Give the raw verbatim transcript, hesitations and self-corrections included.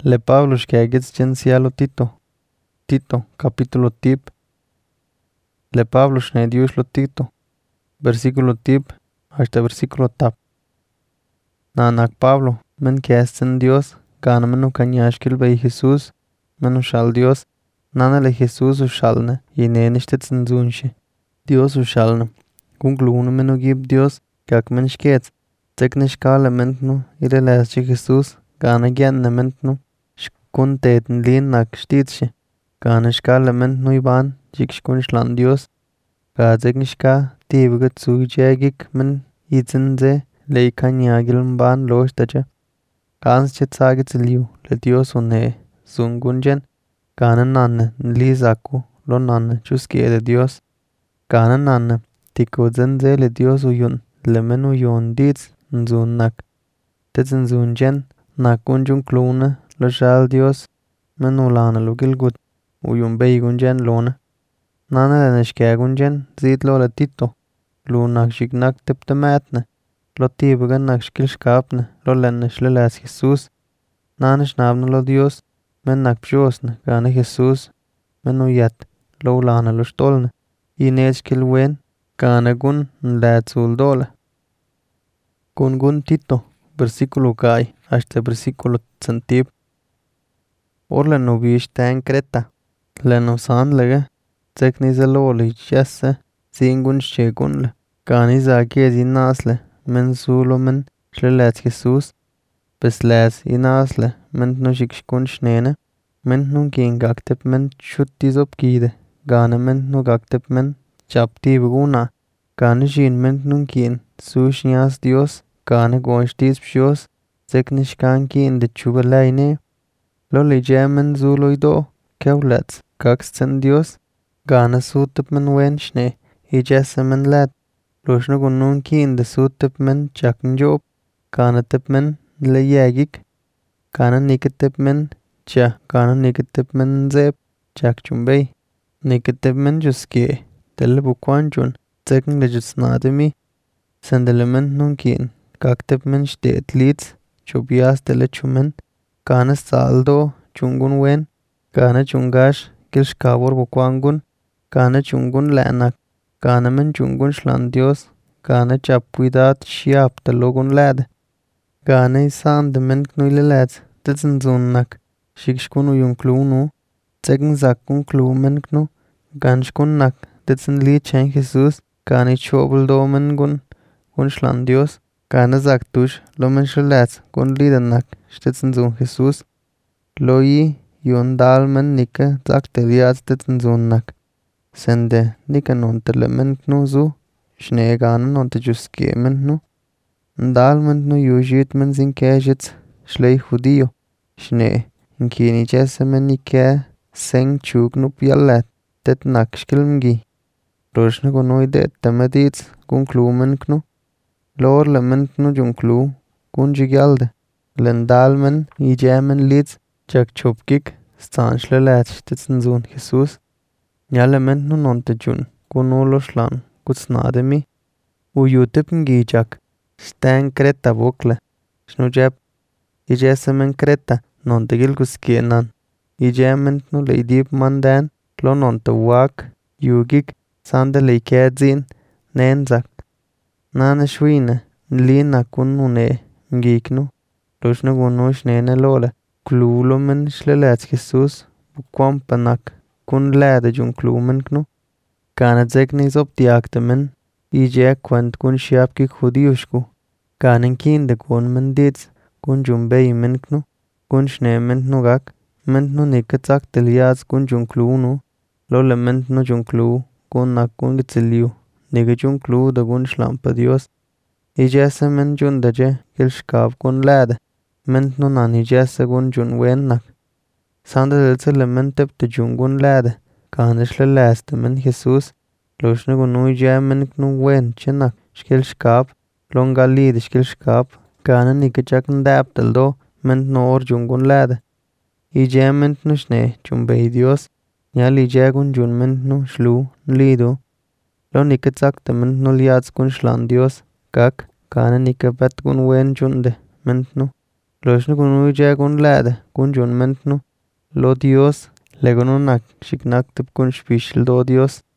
Le Pablo xkegitz chen cielo Tito. Tito, capítulo tip. Le Pablo xnediux lo Tito. Versículo tip hasta versículo tap. Nanak Pablo, men kiestin Dios, gana menu kanyaxkil bei Jesús, menu xal Dios, nana le Jesús uxalne, y nenishtetsin zunshi. Dios uxalne. Kunglune menu gib Dios, kak men xkietz. Tek nishkale mentnu, ire leschi Jesús, gana gyenne mentnu, xkun teten lin nak xtitshi. Gana xkale mentnu iban, jik xkun xlan Dios. Gazek nishka, tibuga tsujegik men itzinze, le kanyagil mban loshtacha. Gans chetsagit liu, le Dios une, zungunjen. Gana nanne, nli zaku, lo nanne, chuskiede Dios. Gana nanne, tiko zenze le Dios uyun, le men uyun ditz, nzun nak. Tetzin zunjen, nak unjun klune, lo shal Dios, men ulana lo gilgut, uyun beigunjen lona. Nana le nishkegunjen, zid lo le Tito, lu nak shik nak tepte metne, lo tibuga nak shkil shkapne, lo lenne shleles Jesús. Nana shnabne lo Dios, men nak pshosne, gana Jesús, men uyet, lo ulana lo shtolne, inech shkil wen, gana gun nled sul dole. Kun gun Tito, versículo gai, hasta versículo tsantib. Orle no bish ten Creta, le no sanlega, tsek nizelole jesse, zingun shegunle, gani zagiez inasle, men sulo men shlelets Jesús, besles inasle, men no shikshkun shnene, men no gin gaktep men shutizop gide, gana men no gaktep men chapti buguna, gana jin men no gin, sushnias Dios, gana gonshtiz pshos, tsek nishkan gin de chubaleine, lo leje men zulo ido, keulets, kaksten Dios, gana sutep men wen shne, ijesse men led, loshno gunun kin de sutep men chakn job, gana tep men le yegik, gana niketep men cha, gana niketep men zeb, chak chumbey, niketep men juske, tele bukwanchun, tsekn le jutsnademi, sendele men nun kin, kaktep men shtet litz, chubias tele chumen, gana saldo, chungun wen, gana chungash, kilshkabor bukwangun, gana chungun lenak, gana men chungun shlan Dios, gana chap cuidad shiap de logun led. Gana isan de men knuile led, tetzen zunnak, shikshkun uyun klunu, tsegn zakun klu men knu, ganshkun nak, tetzen li chen Jesús, gana ichobel do men gun, gun shlan Dios, gana zaktush, lo men shlets, gun lidanak, shtetzen zun Jesús, lo yi, yun dal men nika, zakte liaz tetzen zunnak. Sende nika nontele men knu zu, shne gana nonte juske men knu. Ndal men knu yujit men zin kejits, shlei judío, shne, nkini jesse men ike, seng chuk nup yallet, tet nak shkilmgi. Roshne gunui det temedits, gun klu men knu. Lor le men knu jun klu, gun jigyalde. Lendal men, ije men litz, chak chupkik, stan shlelet shtetsen zun Jesús. Nyale men knu nonte jun, gun ulo shlan, kutsnademi. Uyutep ngijak, shten Creta bukle, shnujep, ijese men Creta, nonte gil kuskienan. Ije men knu le idip manden, lo nonte wak, yugik, sande le ikedzin, nenzak. Nane shwine, nlina kun une, ngiknu, loshne gunu shnene lole, klulo men shlelets Jesús, bukwampenak, kun lede jun klu men knu. Gana zekni zoptiakte men, ije kwent kun shiapkik judiushku. Ganen kinde kun men ditz, kun jun bei men knu, kun shne men knu gak, men knu niketzak teliaz kun jun klu nu, lole men knu jun klu, kun nak kun gitziliu, nige jun klu da kun shlampa Dios. Ijese men jun daje, gil shkab kun lede, men knu nan ijese kun jun wen nak. Sande delzele men tepte jun kun lede, gana shleleste men Jesús, loshne gunu ije men knu wen chenak, shkil shkab, longa lid shkil shkab, gana nikechak ndap deldo, men knu or jun kun lede. Ije men knu shne, chumbei Dios, nyal ije kun jun men knu shlu, nlidu. Lo nikechak te men knu liaz kun shlan Dios, kak, gana nikepet kun wen junde, men knu. Loxna gunu ja gun lada gun jon mentno lo Dios le gunu nak xiknak tip kun xbix lo Dios